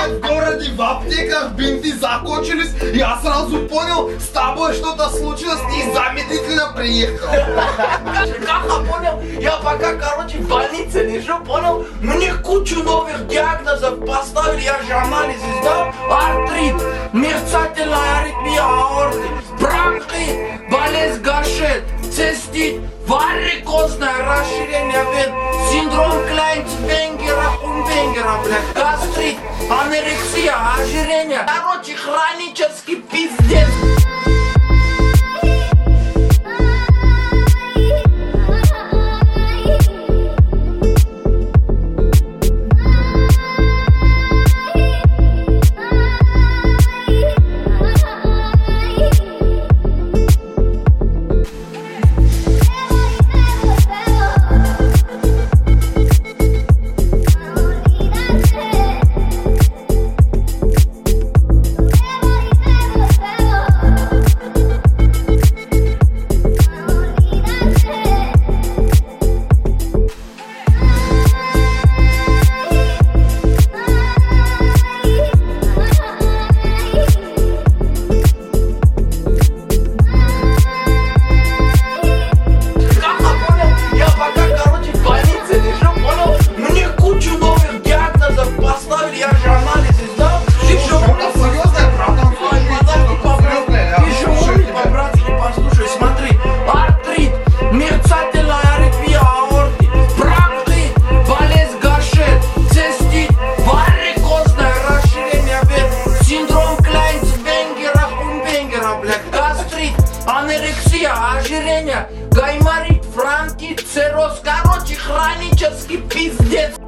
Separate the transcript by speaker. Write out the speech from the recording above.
Speaker 1: в городе в аптеках бинты закончились, я сразу понял, с тобой что-то случилось, незамедлительно приехал.
Speaker 2: Как я понял, я пока, короче, в больнице лежу, понял, мне кучу новых диагнозов поставили, я же анализы сдал, артрит, мерцательная аритмия аорты, бронхит, болезнь Гашет, цистит, варикозное расширение вен, синдром Клайнц-Венгера, блядь, гастрит, анорексия, ожирение, короче, хронический пиздец. Анорексия, ожирение, гайморит, франкит, цирроз, короче, хронический пиздец.